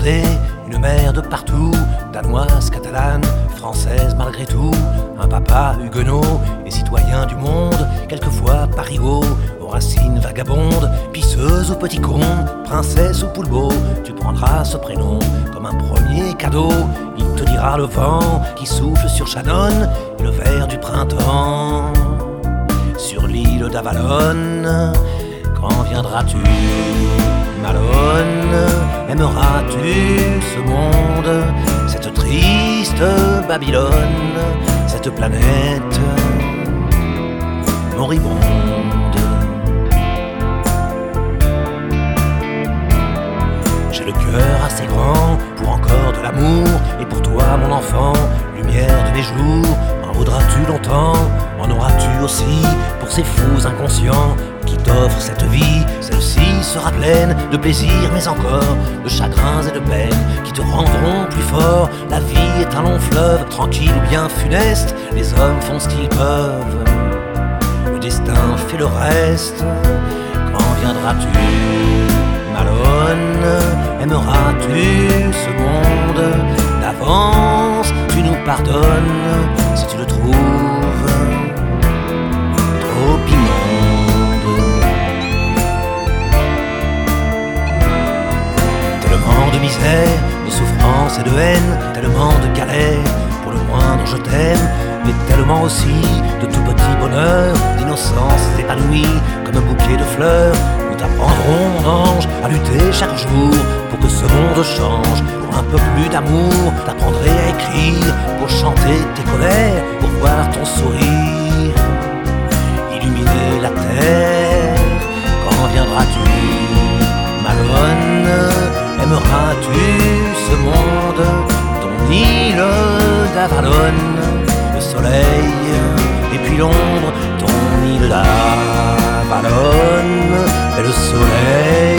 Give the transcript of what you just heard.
croiser une mère de partout, danoise, catalane, française malgré tout, un papa huguenot et citoyen du monde, quelquefois parigot, aux racines vagabondes, pisseuse ou petit con, princesse ou poulbeau, tu prendras ce prénom comme un premier cadeau. Il te dira le vent qui souffle sur Shannon et le vert du printemps sur l'île d'Avalon. Quand viendras-tu, Malone? Aimeras-tu ce monde, cette triste Babylone, cette planète moribonde? J'ai le cœur assez grand pour encore de l'amour, et pour toi mon enfant, lumière de mes jours. En voudras-tu longtemps? En auras-tu aussi pour ces fous inconscients qui t'offrent cette vie? Celle-ci sera pleine de plaisir mais encore de chagrins et de peines qui te rendront plus fort. La vie est un long fleuve, tranquille ou bien funeste, les hommes font ce qu'ils peuvent, le destin fait le reste. Quand viendras-tu, Malone? Aimeras-tu ce monde d'avance? Tu nous pardonnes si tu le trouves trop immonde. Tellement de misère, de souffrance et de haine, tellement de galères pour le moindre je t'aime, mais tellement aussi de tout petit bonheur, d'innocence épanouie comme un bouquet de fleurs. Nous t'apprendrons, mon ange, à lutter chaque jour pour que ce monde change. Pour un peu plus d'amour, t'apprendrai à écrire, pour chanter tes colères, pour voir ton sourire illuminer la terre. Quand viendras-tu, Malone? Aimeras-tu ce monde, ton île d'Avalon? Le soleil et puis l'ombre, ton île d'Avalon, et le soleil